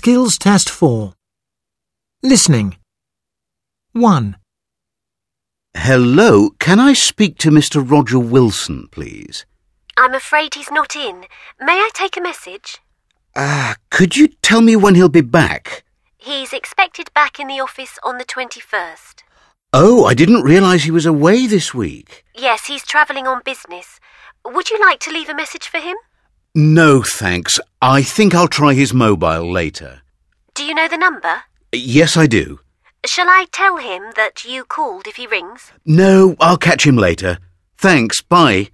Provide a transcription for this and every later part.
Skills Test 4. Listening. 1. Hello, can I speak to Mr. Roger Wilson, please? I'm afraid he's not in. May I take a message? Could you tell me when he'll be back? He's expected back in the office on the 21st. Oh, I didn't realise he was away this week. Yes, he's travelling on business. Would you like to leave a message for him? No, thanks. I think I'll try his mobile later. Do you know the number? Yes, I do. Shall I tell him that you called if he rings? No, I'll catch him later. Thanks, bye.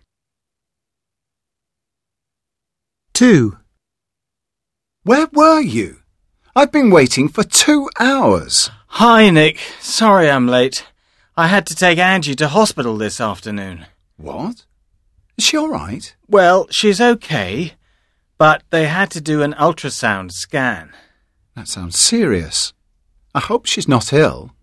2. Where were you? I've been waiting for 2 hours. Hi, Nick. Sorry I'm late. I had to take Angie to hospital this afternoon. What? Is she all right? Well, she's okay, but they had to do an ultrasound scan. That sounds serious. I hope she's not ill.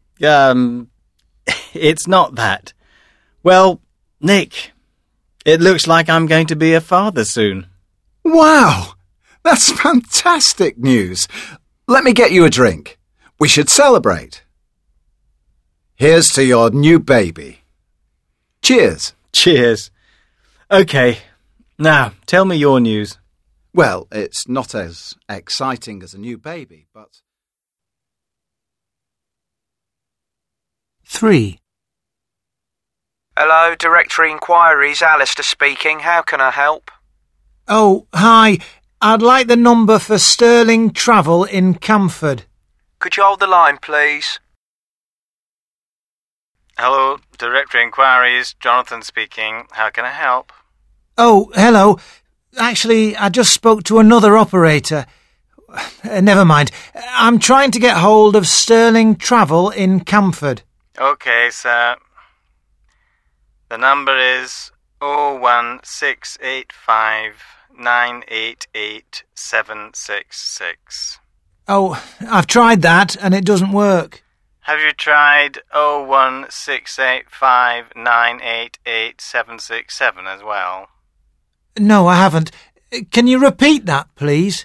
It's not that. Well, Nick, it looks like I'm going to be a father soon. Wow! That's fantastic news. Let me get you a drink. We should celebrate. Here's to your new baby. Cheers. Cheers. OK, now tell me your news. Well, it's not as exciting as a new baby, but... 3. Hello, Directory Inquiries, Alistair speaking. How can I help? Oh, hi. I'd like the number for Sterling Travel in Camford. Could you hold the line, please? Hello, Directory Inquiries, Jonathan speaking. How can I help? Oh, hello. Actually, I just spoke to another operator. Never mind. I'm trying to get hold of Sterling Travel in Camford. OK, sir. The number is 01685988766. Oh, I've tried that and it doesn't work. Have you tried 01685988767 as well? No, I haven't. Can you repeat that, please?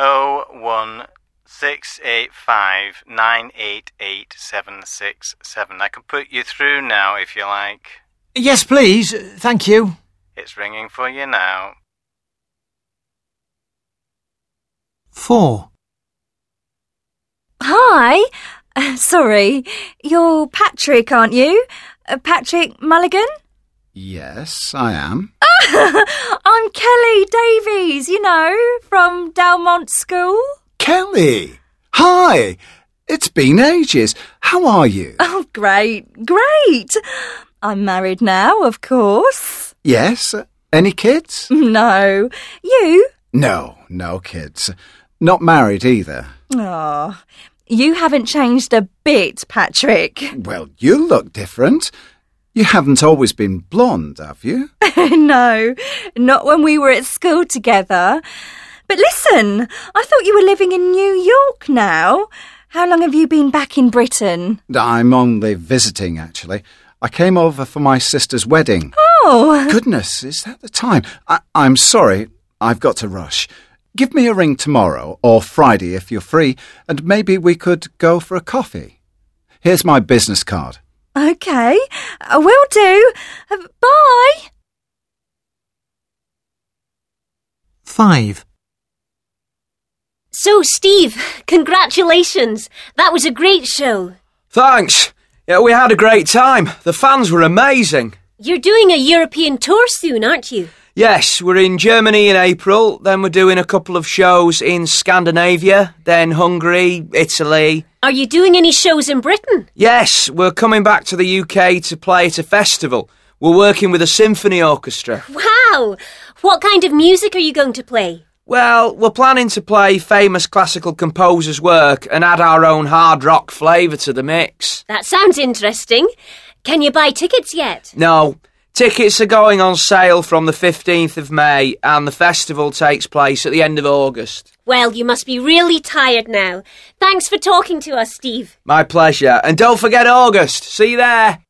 01685988767. I can put you through now if you like. Yes, please. Thank you. It's ringing for you now. 4. Hi. Sorry. You're Patrick, aren't you? Patrick Mulligan? Yes, I am. I'm Kelly Davies, you know, from Dalmont School. Kelly! Hi! It's been ages. How are you? Oh, great. I'm married now, of course. Yes? Any kids? No. You? No kids. Not married either. Oh, you haven't changed a bit, Patrick. Well, you look different. You haven't always been blonde, have you? No, not when we were at school together. But listen, I thought you were living in New York now. How long have you been back in Britain? I'm only visiting, actually. I came over for my sister's wedding. Oh! Goodness, is that the time? I'm sorry, I've got to rush. Give me a ring tomorrow or Friday if you're free, and maybe we could go for a coffee. Here's my business card. OK, will do. Bye. 5. So, Steve, congratulations. That was a great show. Thanks. Yeah, we had a great time. The fans were amazing. You're doing a European tour soon, aren't you? Yes, we're in Germany in April, then we're doing a couple of shows in Scandinavia, then Hungary, Italy. Are you doing any shows in Britain? Yes, we're coming back to the UK to play at a festival. We're working with a symphony orchestra. Wow! What kind of music are you going to play? Well, we're planning to play famous classical composers' work and add our own hard rock flavour to the mix. That sounds interesting. Can you buy tickets yet? No. Tickets are going on sale from the 15th of May and the festival takes place at the end of August. Well, you must be really tired now. Thanks for talking to us, Steve. My pleasure. And don't forget August. See you there.